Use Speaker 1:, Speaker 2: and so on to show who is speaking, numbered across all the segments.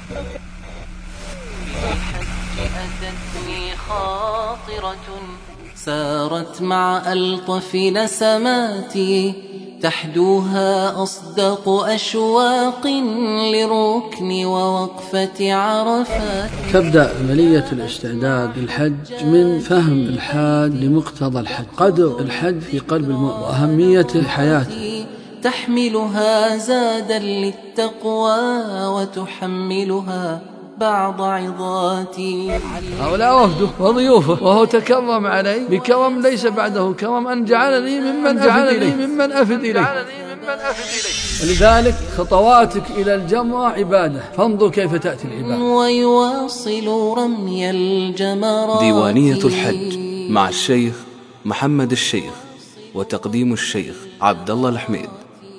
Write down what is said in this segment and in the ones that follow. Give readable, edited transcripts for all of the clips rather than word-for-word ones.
Speaker 1: أتتني خاطرة سارت مع ألطف نسماتي تحدوها أصدق أشواق لركن ووقفة عرفات.
Speaker 2: تبدأ عملية الاستعداد للحج من فهم الحاج لمقتضى الحج، قدر الحج في قلب المؤمن وأهميته لحياته.
Speaker 1: تحملها زادا للتقوى وتحملها بعض عظاتي.
Speaker 2: هؤلاء وفده وضيوفه وهو تكرم علي بكرم ليس بعده كرم، أن جعلني ممن أفد إليه. ولذلك خطواتك إلى الجمرة عبادة، فانظر كيف تأتي العبادة.
Speaker 1: ويواصل رمي الجمرات.
Speaker 3: ديوانية الحج مع الشيخ محمد الشيخ، وتقديم الشيخ عبد الله الحميد.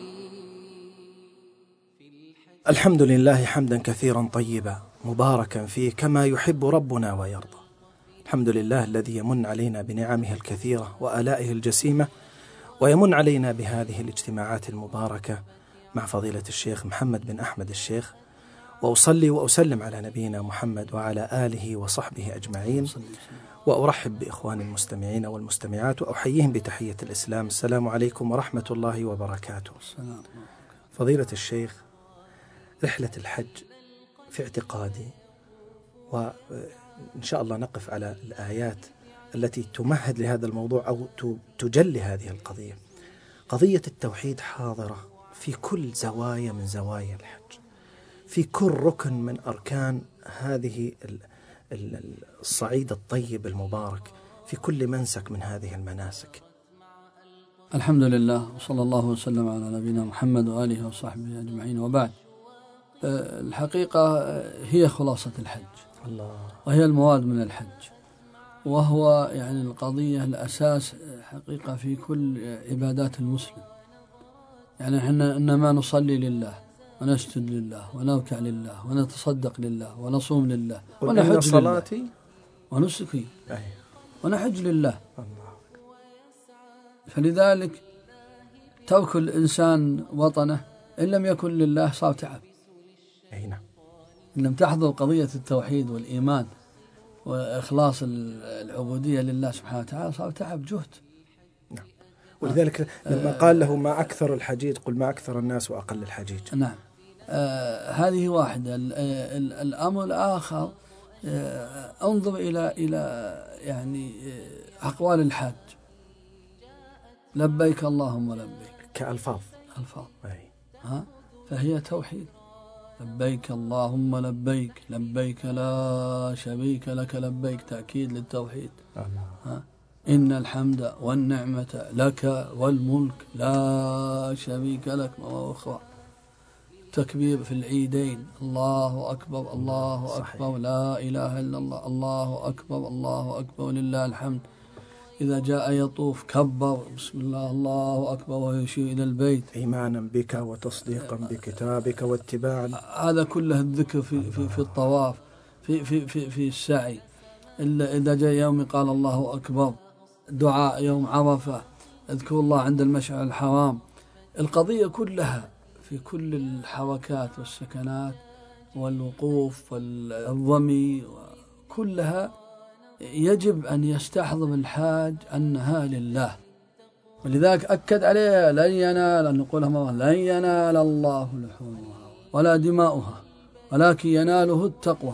Speaker 4: الحمد لله حمدا كثيرا طيبا مباركا فيه كما يحب ربنا ويرضى. الحمد لله الذي يمن علينا بنعمه الكثيرة وآلائه الجسيمة، ويمن علينا بهذه الاجتماعات المباركة مع فضيلة الشيخ محمد بن أحمد الشيخ. وأصلي وأسلم على نبينا محمد وعلى آله وصحبه أجمعين، وأرحب بإخواني المستمعين والمستمعات وأحييهم بتحية الإسلام. السلام عليكم ورحمة الله وبركاته. فضيلة الشيخ، رحلة الحج في اعتقادي، وإن شاء الله نقف على الآيات التي تمهد لهذا الموضوع أو تجلي هذه القضية. قضية التوحيد حاضرة في كل زوايا من زوايا الحج، في كل ركن من أركان هذه الصعيد الطيب المبارك، في كل منسك من هذه المناسك.
Speaker 2: الحمد لله، وصلى الله وسلم على نبينا محمد وآله وصحبه أجمعين، وبعد. الحقيقة هي خلاصة الحج الله، وهي المواد من الحج، وهو يعني القضية الأساس حقيقة في كل عبادات المسلم. يعني إحنا إنما نصلي لله ونسجد لله ونركع لله ونتصدق لله ونصوم لله ونحج صلاتي ونسكي ونحج لله. فلذلك ترك الإنسان وطنه إن لم يكن لله صار تعب. إن لم تحضر قضية التوحيد والإيمان وإخلاص العبودية لله سبحانه وتعالى صار تعب جهد.
Speaker 4: نعم. ولذلك لما قال له ما أكثر الحجيج قل ما أكثر الناس وأقل الحجيج.
Speaker 2: نعم. هذه واحدة. الأمر الآخر انظر إلى يعني أقوال الحاج، لبيك اللهم لبيك،
Speaker 4: كألفاظ
Speaker 2: فهي توحيد. لبيك اللهم لبيك، لبيك لا شريك لك لبيك، تأكيد للتوحيد. إن الحمد والنعمة لك والملك لا شريك لك. مرة أخرى تكبير في العيدين، الله أكبر الله أكبر لا إله إلا الله، الله أكبر الله أكبر لله الحمد. إذا جاء يطوف كبر بسم الله الله أكبر ويشير إلى البيت
Speaker 4: إيمانا بك وتصديقا بكتابك واتباعا.
Speaker 2: هذا كله الذكر في الطواف، في السعي. إذا جاء يوم قال الله أكبر. دعاء يوم عرفة، اذكر الله عند المشعر الحرام. القضية كلها في كل الحركات والسكنات والوقوف والرمي، كلها يجب أن يستحضر الحاج أنها لله. ولذلك أكد عليها لن ينال، نقولها مرة، لن ينال الله لحومها ولا دماؤها ولكن يناله التقوى.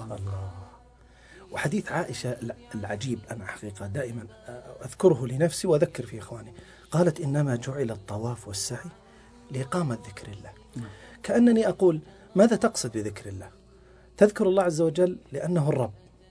Speaker 4: وحديث عائشة العجيب أنا حقيقة دائما أذكره لنفسي وأذكر في إخواني، قالت إنما جعل الطواف والسعي لإقامة ذكر الله. كأنني أقول ماذا تقصد بذكر الله؟ تذكر الله عز وجل لأنه الرب،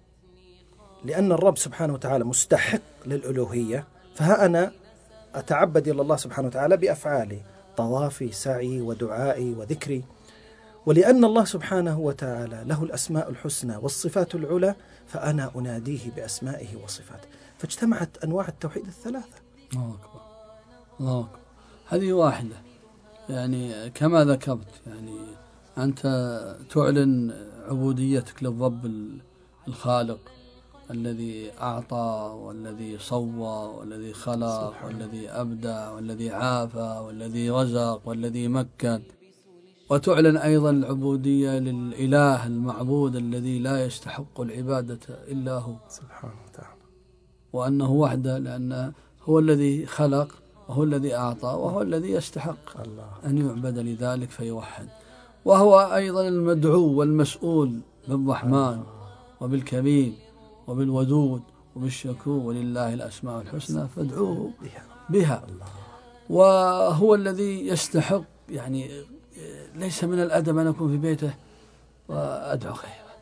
Speaker 4: لأن الرب سبحانه وتعالى مستحق للألوهية، فها أنا أتعبد إلى الله سبحانه وتعالى بأفعالي، طوافي سعي ودعائي وذكري. ولأن الله سبحانه وتعالى له الأسماء الحسنى والصفات العلى، فأنا أناديه بأسمائه وصفاته، فاجتمعت أنواع التوحيد الثلاثة.
Speaker 2: الله أكبر الله أكبر. هذه واحدة، يعني كما ذكرت، يعني أنت تعلن عبوديتك للرب الخالق الذي أعطى والذي صوى والذي خلق والذي أبدع والذي عافى والذي رزق والذي مكن. وتعلن أيضا العبودية للإله المعبود الذي لا يستحق العبادة إلا هو
Speaker 4: سبحانه وتعالى،
Speaker 2: وأنه وحده، لأنه هو الذي خلق وهو الذي أعطى وهو الذي يستحق أن يعبد لذلك فيوحد. وهو أيضا المدعو والمسؤول بالرحمن وبالكريم وبالودود وبالشكور، ولله الأسماء الحسنى فادعوه بها. وهو الذي يستحق، يعني ليس من الأدب أن أكون في بيته وأدعو غيره،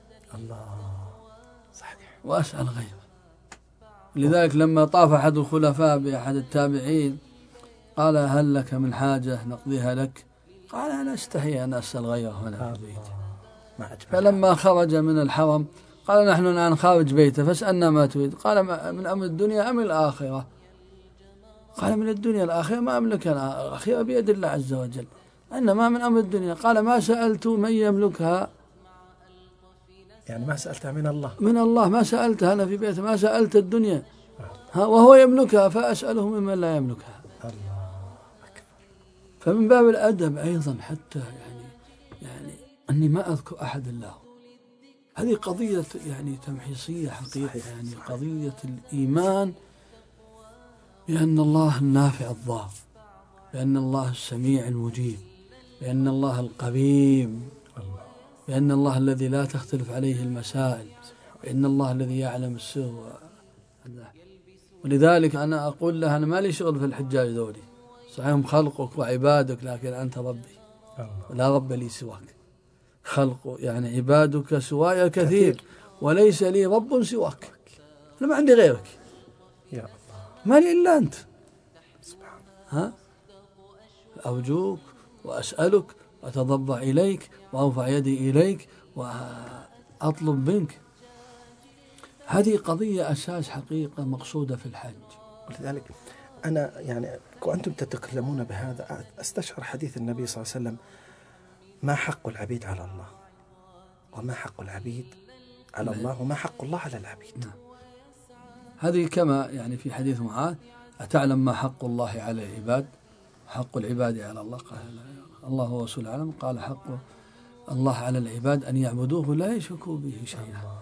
Speaker 4: صحيح،
Speaker 2: وأسأل غيره. لذلك لما طاف أحد الخلفاء بأحد التابعين قال: هل لك من حاجة نقضيها لك؟ قال: أنا أستحي أن أسأل غيره وأنا في بيته. فلما خرج من الحرم قال: نحن الآن خارج بيته فاسألنا ما تريد. قال: من أمر الدنيا أم الآخرة؟ قال: من الدنيا. الآخرة ما أملك أنا، الآخرة بيد الله عز وجل، إنما من أمر الدنيا. قال: ما سألت من يملكها،
Speaker 4: يعني ما سألتها من الله،
Speaker 2: من الله ما سألتها أنا في بيته، ما سألت الدنيا وهو يملكها، فأسأله ممن لا يملكها. فمن باب الأدب أيضا حتى يعني أني ما أذكر أحد الله. هذه قضية يعني تمحيصية حقيقة، يعني قضية الإيمان بأن الله النافع الضار، بأن الله السميع المجيب، بأن الله القريب، بأن الله الذي لا تختلف عليه المسائل، بأن الله الذي يعلم السر. ولذلك أنا أقول له: أنا ما لي شغل في الحجاج ذولي، صحيح هم خلقك وعبادك، لكن أنت ربي ولا رب لي سواك. خلق يعني عبادك سواي كثير وليس لي رب سواك، أنا ما عندي غيرك،
Speaker 4: يا الله
Speaker 2: ما لي إلا أنت.
Speaker 4: سبحان.
Speaker 2: أرجوك وأسألك وأتضرع إليك وأرفع يدي إليك وأطلب منك. هذه قضية أساس حقيقة مقصودة في الحج.
Speaker 4: ولذلك أنا يعني وأنتم تتكلمون بهذا أستشعر حديث النبي صلى الله عليه وسلم: ما حق العبيد على الله، وما حق العبيد على الله، وما حق الله على العبيد.
Speaker 2: هذه كما يعني في حديث معاذ: أتعلم ما حق الله على العباد؟ حق العباد على الله؟ قال: الله ورسوله أعلم. قال: حق الله على العباد أن يعبدوه لا يشركوا به شيئا،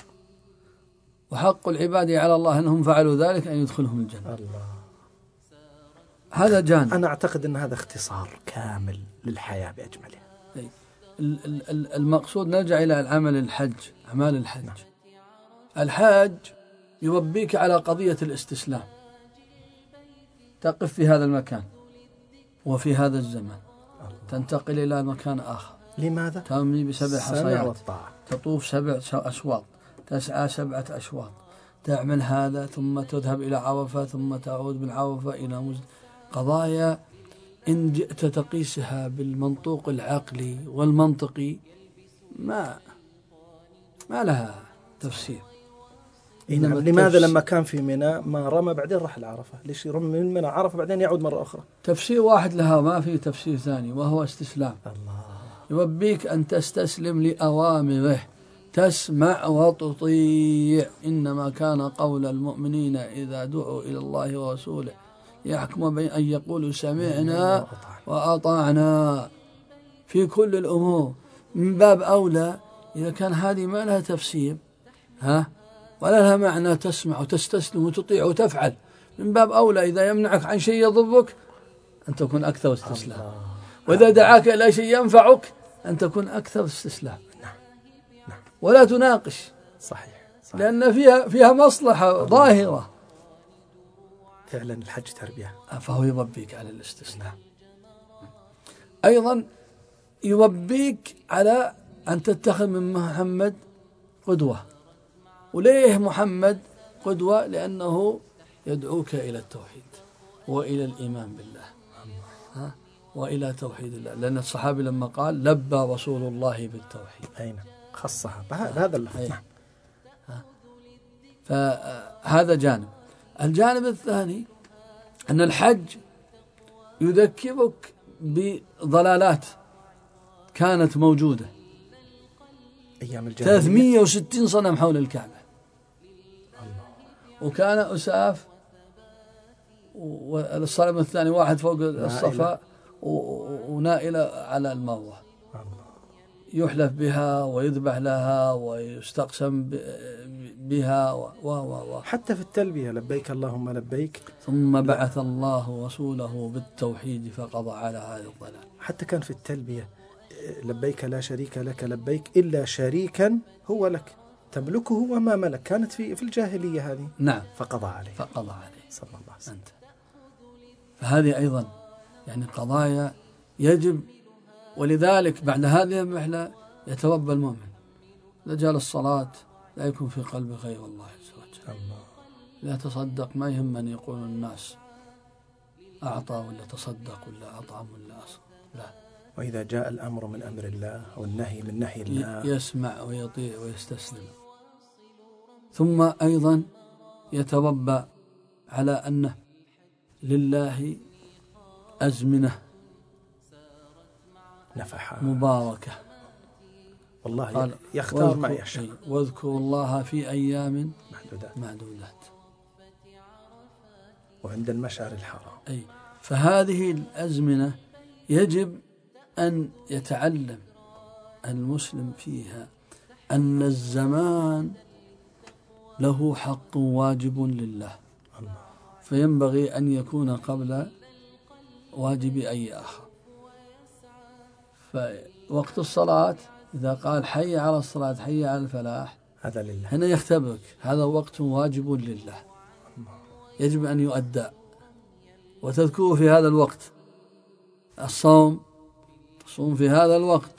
Speaker 2: وحق العباد على الله أنهم فعلوا ذلك أن يدخلهم الجنة.
Speaker 4: الله.
Speaker 2: هذا جانب.
Speaker 4: أنا أعتقد أن هذا اختصار كامل للحياة بأجملها.
Speaker 2: المقصود نرجع إلى العمل الحج، أعمال الحج. الحاج يربيك على قضية الاستسلام، تقف في هذا المكان وفي هذا الزمان، تنتقل إلى مكان آخر.
Speaker 4: لماذا؟
Speaker 2: ترمي ب7 حصيات، تطوف 7 أشواط، تسعى 7 أشواط، تعمل هذا، ثم تذهب إلى عرفة، ثم تعود من عرفة إلى مزدلفة. قضايا إن جئت تقيسها بالمنطوق العقلي والمنطقي ما لها تفسير.
Speaker 4: لماذا لما كان في منى ما رمى بعدين راح العرفة؟ ليش يرمي من منى عرفة بعدين يعود مرة أخرى؟
Speaker 2: تفسير واحد لها، ما في تفسير ثاني، وهو استسلام.
Speaker 4: الله
Speaker 2: يربيك أن تستسلم لأوامره، تسمع وتطيع. إنما كان قول المؤمنين إذا دعوا إلى الله ورسوله يحكم بين أن يقولوا سمعنا وأطعنا في كل الأمور. من باب أولى إذا كان هذه ما لها تفسير ولا لها معنى، تسمع وتستسلم وتطيع وتفعل، من باب أولى إذا يمنعك عن شيء يضرك أن تكون أكثر استسلام، وإذا دعاك إلى شيء ينفعك أن تكون أكثر استسلام. ولا تناقش،
Speaker 4: صحيح.
Speaker 2: لأن فيها مصلحة ظاهرة.
Speaker 4: فعلا الحج تربية.
Speaker 2: فهو يربيك على الاستسلام. أيضا يربيك على أن تتخذ من محمد قدوة. وليه محمد قدوة؟ لأنه يدعوك إلى التوحيد وإلى الإيمان بالله وإلى توحيد الله. لأن الصحابي لما قال: لبى رسول الله بالتوحيد،
Speaker 4: أين خصها بهذا اللفظ.
Speaker 2: فهذا جانب. الجانب الثاني أن الحج يذكرك بضلالات كانت موجودة
Speaker 4: أيام الجاهلية،
Speaker 2: 360 صنم حول الكعبة، وكان أساف، والصنم الثاني واحد فوق الصفا ونائلة على المروة، يحلف بها ويذبح لها ويستقسم بها
Speaker 4: حتى في التلبية لبيك اللهم لبيك.
Speaker 2: ثم بعث الله رسوله بالتوحيد فقضى على هذا الضلال.
Speaker 4: حتى كان في التلبية لبيك لا شريك لك لبيك إلا شريكا هو لك تملكه وما ملك، كانت في الجاهلية هذه.
Speaker 2: نعم.
Speaker 4: فقضى عليه
Speaker 2: صلى الله عليه وسلم. فهذه أيضا يعني قضايا يجب، ولذلك بعد هذه المحنة يتربى المؤمن. رجال الصلاة لا يكون في قلبه غير الله عز وجل. لا تصدق، ما يهم من يقول الناس أعطى ولا تصدق ولا أطعم ولا أصل، لا.
Speaker 4: وإذا جاء الأمر من أمر الله والنهي من نهي الله
Speaker 2: يسمع ويطيع ويستسلم. ثم أيضا يتربى على أنه لله أزمنة
Speaker 4: نفحة
Speaker 2: مباركة،
Speaker 4: والله يختار ما يشاء.
Speaker 2: واذكروا الله في أيام معدودات
Speaker 4: وعند المشعر الحرام.
Speaker 2: فهذه الأزمنة يجب أن يتعلم المسلم فيها أن الزمان له حق واجب لله، فينبغي أن يكون قبل واجب أي آخر. فوقت الصلاة إذا قال حي على الصلاة حي على الفلاح،
Speaker 4: هذا لله،
Speaker 2: هنا يختبرك، هذا وقت واجب لله يجب أن يؤدى، وتذكره في هذا الوقت. الصوم تصوم في هذا الوقت،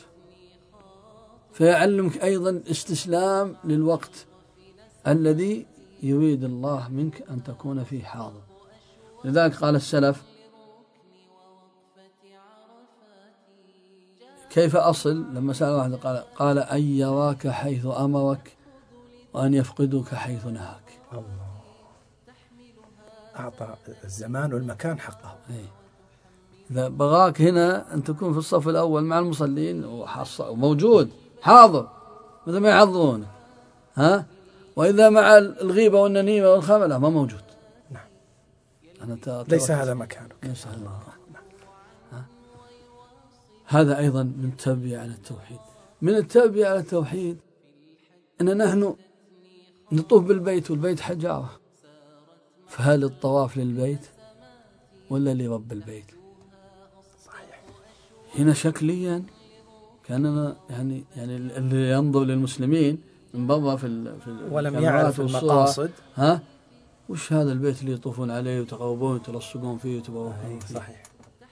Speaker 2: فيعلمك أيضا استسلام للوقت الذي يريد الله منك أن تكون فيه حاضر. لذلك قال السلف كيف أصل، لما سأل واحد قال أن يراك حيث أمرك وأن يفقدك حيث نهاك.
Speaker 4: الله أعطى الزمان والمكان حقه.
Speaker 2: إذا بغاك هنا أن تكون في الصف الأول مع المصلين وموجود حاضر مثل ما يحضرونه، وإذا مع الغيبة والنميمة والخملة ما موجود.
Speaker 4: نعم. ليس هذا مكانك.
Speaker 2: ليس هذا مكانك. هذا أيضا من التربية على التوحيد. من التربية على التوحيد أن نحن نطوف بالبيت والبيت حجارة، فهل الطواف للبيت ولا لرب البيت؟
Speaker 4: صحيح.
Speaker 2: هنا شكليا كاننا يعني اللي ينظر للمسلمين من برا في
Speaker 4: ولم يعرف المقاصد،
Speaker 2: وش هذا البيت اللي يطوفون عليه وتقربون وتلصقون فيه وتباركون فيه.
Speaker 4: صحيح.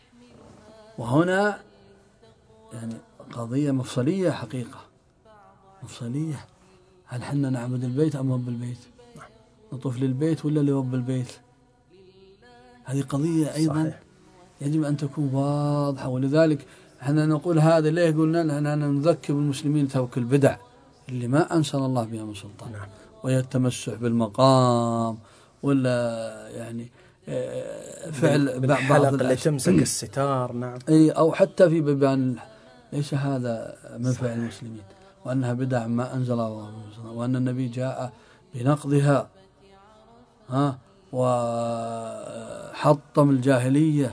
Speaker 2: وهنا يعني قضية مفصلية، حقيقة مفصلية. هل حنا نعبد البيت أم رب البيت؟ نطوف للبيت ولا لرب البيت؟ هذه قضية أيضا
Speaker 4: صحيح.
Speaker 2: يجب أن تكون واضحة. ولذلك احنا نقول هذا ليه؟ قلنا لنا نذكر المسلمين ترك البدع اللي ما أنزل الله بها من سلطان.
Speaker 4: نعم.
Speaker 2: ويتمسح بالمقام ولا يعني فعل
Speaker 4: بالحلق اللي تمسك الستار. نعم.
Speaker 2: أو حتى في بيبان، ليس هذا من فعل المسلمين، وأنها بدع ما أنزل الله، وأن النبي جاء بنقضها وحطم الجاهلية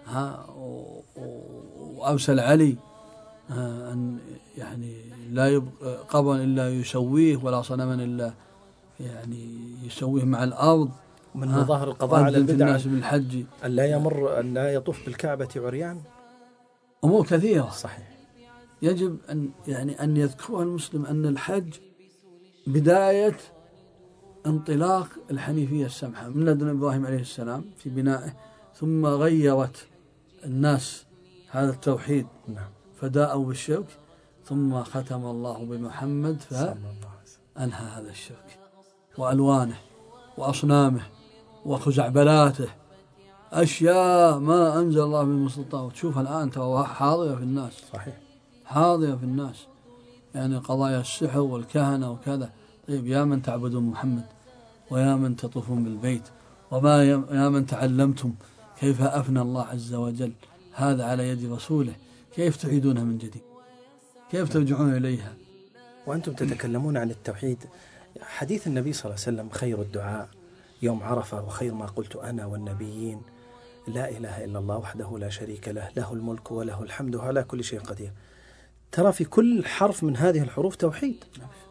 Speaker 2: وأرسل علي أن يعني لا يبقى قبرا إلا يسويه ولا صنما إلا يعني يسويه مع الأرض.
Speaker 4: من مظاهر القضاء على البدع
Speaker 2: بالحج
Speaker 4: أن لا يطوف بالكعبة عريان.
Speaker 2: أمور كثيرة.
Speaker 4: صحيح.
Speaker 2: يجب أن يذكرها المسلم أن الحج بداية انطلاق الحنيفية السمحة من لدن إبراهيم عليه السلام في بنائه، ثم غيرت الناس هذا التوحيد.
Speaker 4: نعم.
Speaker 2: فداءوا بالشرك، ثم ختم الله بمحمد فأنهى هذا الشرك وألوانه وأصنامه وخزعبلاته، أشياء ما أنزل الله من سلطان. وتشوفها الآن ترى حاضرة في الناس.
Speaker 4: صحيح.
Speaker 2: حاضرة في الناس، يعني قضايا السحر والكهنة وكذا. طيب يا من تعبدون محمد، ويا من تطوفون بالبيت، يا من تعلمتم كيف أفنى الله عز وجل هذا على يد رسوله، كيف تعيدونها من جديد؟ كيف ترجعون إليها؟
Speaker 4: وأنتم تتكلمون عن التوحيد. حديث النبي صلى الله عليه وسلم خير الدعاء يوم عرفة وخير ما قلت أنا والنبيين لا إله إلا الله وحده لا شريك له، له الملك وله الحمد وعلى كل شيء قدير. ترى في كل حرف من هذه الحروف توحيد.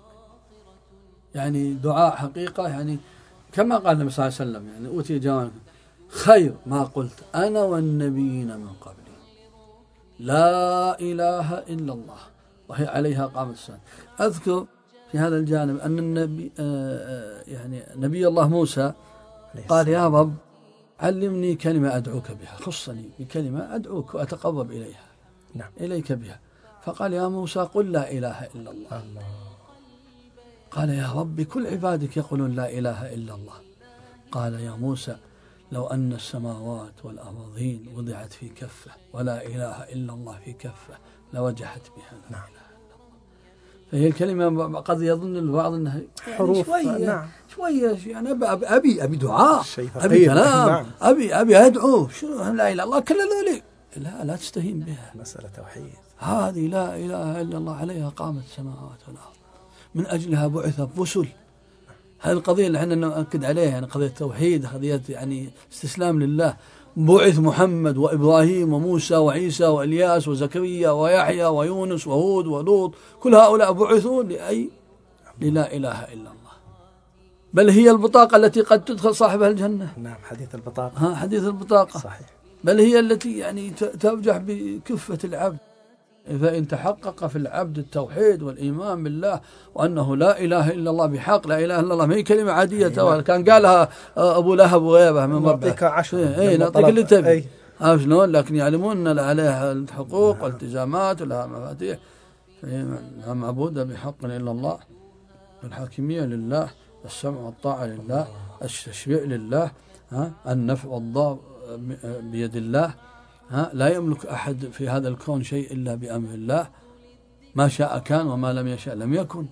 Speaker 2: يعني دعاء حقيقة، يعني كما قال النبي صلى الله عليه وسلم يعني أوتي جوامع خير ما قلت أنا والنبيين من قبلي لا إله إلا الله، وهي عليها قامت السنة. أذكر في هذا الجانب أن النبي يعني نبي الله موسى قال يا رب علمني كلمة أدعوك بها، خصني بكلمة أدعوك وأتقرب إليها إليك بها. فقال يا موسى قل لا إله إلا الله. قال يا رب كل عبادك يقولون لا إله إلا الله. قال يا موسى لو أن السماوات والأراضين وضعت في كفة ولا إله إلا الله في كفة لوجحت بها لا إله إلا الله. فهي الكلمة قد يظن البعض أنها
Speaker 4: حروف
Speaker 2: شوية يعني أبي دعاء، أبي كلام، أبي أدعو، شنو لا إله إلا الله كل ذولي، لا تستهين بها.
Speaker 4: مسألة توحيد
Speaker 2: هذه لا إله إلا الله عليها قامت السماوات والأرض، من أجلها بعث الرسل. هذه القضية اللي احنا نؤكد عليها، يعني قضية التوحيد، قضية يعني استسلام لله. بعث محمد وإبراهيم وموسى وعيسى وإلياس وزكريا ويحيى ويونس وهود ولوط، كل هؤلاء بعثوا للا إله إلا الله، بل هي البطاقة التي قد تدخل صاحبها الجنة.
Speaker 4: نعم، حديث البطاقة.
Speaker 2: حديث البطاقة
Speaker 4: صحيح.
Speaker 2: بل هي التي يعني ترجح بكفة العبد، فإن تحقق في العبد التوحيد والإيمان بالله وأنه لا إله إلا الله بحق. لا إله إلا الله ما هي كلمة عادية، كان قالها أبو لهب وغيره من ربه
Speaker 4: نعطيك 10
Speaker 2: نعطيك اللي تبي شلون، لكن يعلمون أن عليها الحقوق والالتزامات ولها مفاتيح. لا معبود بحق إلا الله، الحاكمية لله، السمع والطاعة لله، التشريع لله، النفع والضار بيد الله، لا يملك أحد في هذا الكون شيء إلا بأمر الله، ما شاء كان وما لم يشاء لم يكن.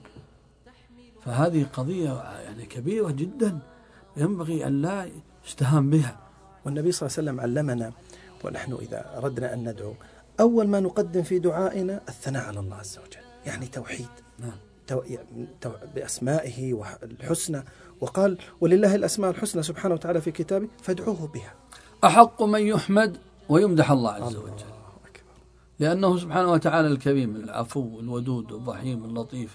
Speaker 2: فهذه قضية يعني كبيرة جدا ينبغي أن لا يستهان بها.
Speaker 4: والنبي صلى الله عليه وسلم علمنا، ونحن إذا أردنا أن ندعو أول ما نقدم في دعائنا الثناء على الله عز وجل، يعني توحيد. بأسمائه والحسنى، وقال ولله الأسماء الحسنى سبحانه وتعالى في كتابه فادعوه بها.
Speaker 2: أحق من يحمد ويمدح الله عز وجل، لأنه سبحانه وتعالى الكريم العفو الودود الرحيم اللطيف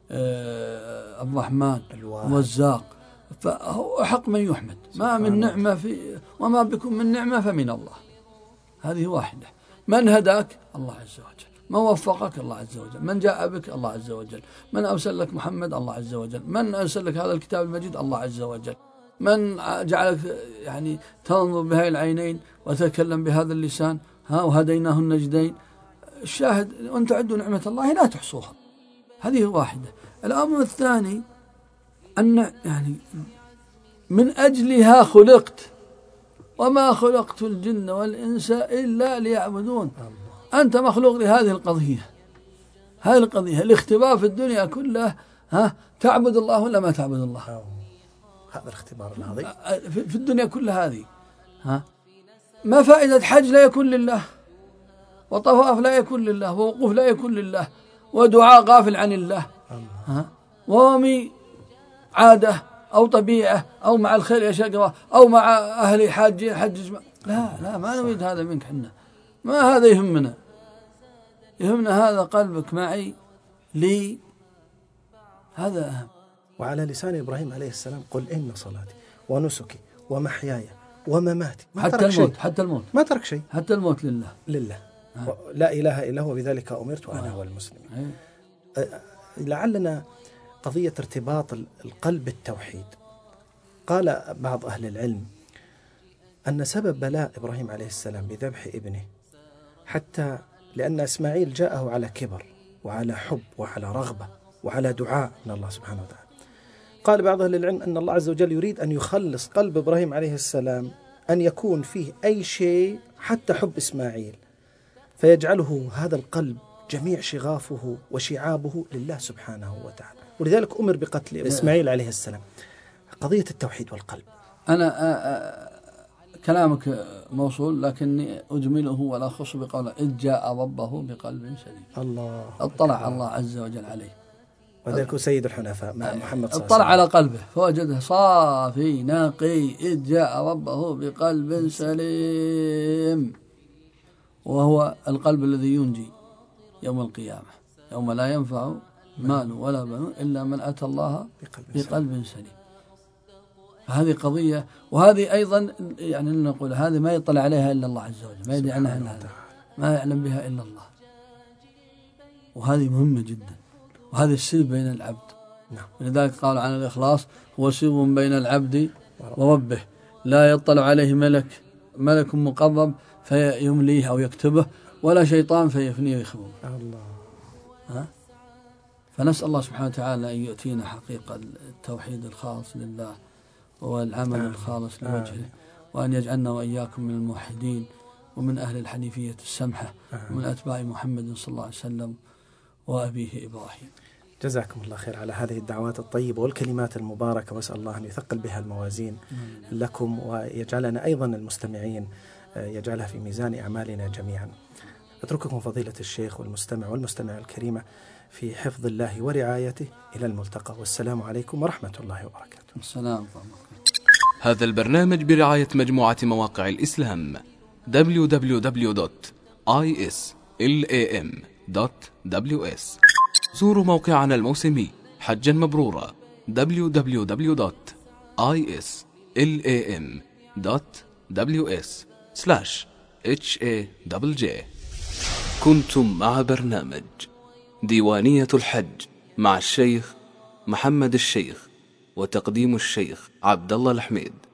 Speaker 2: الرحمن الرزاق، فهو أحق من يحمد. ما من نعمة وما بكم من نعمة فمن الله، هذه واحدة. من هداك الله عز وجل، من وفقك الله عز وجل، من جاء بك الله عز وجل، من أرسل لك محمد الله عز وجل، من أرسل لك هذا الكتاب المجيد الله عز وجل، من جعلك يعني تنظر بهذه العينين وتتكلم بهذا اللسان، وهديناه النجدين. الشاهد أن تعدوا نعمة الله لا تحصوها، هذه واحدة. الأمر الثاني أن يعني من أجلها خلقت، وما خلقت الجن والإنس إلا ليعبدون. أنت مخلوق لهذه القضية، هذه القضية الاختبار في الدنيا كلها، تعبد الله ولا ما تعبد الله؟
Speaker 4: هذا الاختبار العظيم
Speaker 2: في الدنيا كلها هذه. ما فائدة حج لا يكون لله، وطواف لا يكون لله، ووقوف لا يكون لله، ودعاء غافل عن الله، وومي عادة أو طبيعة أو مع الخير يا شقرة أو مع أهل حج. لا ما نريد هذا منك، حنا ما هذا يهمنا هذا قلبك معي لي، هذا أهم.
Speaker 4: وعلى لسان إبراهيم عليه السلام قل إن صلاتي ونسكي ومحياي ومماتي،
Speaker 2: حتى الموت
Speaker 4: ما ترك شيء،
Speaker 2: حتى الموت لله.
Speaker 4: لا إله إلا هو بذلك أمرت وأنا والمسلمين. لعلنا قضية ارتباط القلب بالتوحيد. قال بعض أهل العلم أن سبب بلاء إبراهيم عليه السلام بذبح ابنه حتى لأن إسماعيل جاءه على كبر وعلى حب وعلى رغبة وعلى دعاء من الله سبحانه وتعالى. قال بعض أهل العلم أن الله عز وجل يريد أن يخلص قلب إبراهيم عليه السلام أن يكون فيه أي شيء حتى حب إسماعيل، فيجعله هذا القلب جميع شغافه وشعابه لله سبحانه وتعالى، ولذلك أمر بقتل إسماعيل عليه السلام. قضية التوحيد والقلب.
Speaker 2: أنا كلامك موصول، لكني أجمله ولا أخص بقوله إذ جاء ربه بقلب سليم.
Speaker 4: الله
Speaker 2: اطلع الله عز وجل عليه
Speaker 4: وذلك سيد الحنفاء مع محمد صلى الله عليه وسلم.
Speaker 2: اطلع على قلبه فوجده صافي نقي إذ جاء ربه بقلب سليم، وهو القلب الذي ينجي يوم القيامة، يوم لا ينفع مال ولا بنون إلا من أتى الله بقلب سليم. هذه قضية، وهذه أيضا يعني نقول هذه ما يطلع عليها إلا الله عز وجل، ما يدري عنها إلا الله، ما يعلم بها إلا الله، وهذه مهمة جدا، وهذا السر بين العبد. ولذلك قال عن الإخلاص هو سر بين العبد وربه، لا يطلع عليه ملك مقرب فيمليه أو يكتبه، ولا شيطان فيفنيه ويخبره. الله. فنسأل الله سبحانه وتعالى أن يؤتينا حقيقة التوحيد الخالص لله والعمل الخالص لوجهه، وأن يجعلنا وإياكم من الموحدين ومن أهل الحنيفية السمحة ومن أتباع محمد صلى الله عليه وسلم وأبيه إبراهيم.
Speaker 4: جزاكم الله خير على هذه الدعوات الطيبة والكلمات المباركة، وأسأل الله أن يثقل بها الموازين لكم، ويجعلنا أيضا المستمعين يجعلها في ميزان أعمالنا جميعا. أترككم فضيلة الشيخ والمستمع الكريمة في حفظ الله ورعايته إلى الملتقى، والسلام عليكم ورحمة الله وبركاته.
Speaker 2: السلام.
Speaker 3: هذا البرنامج برعاية مجموعة مواقع الإسلام www.islam.ws. زوروا موقعنا الموسمي حجا مبرورا www.islam.ws/HAJJ. كنتم مع برنامج ديوانية الحج مع الشيخ محمد الشيخ، وتقديم الشيخ عبد الله الحميد.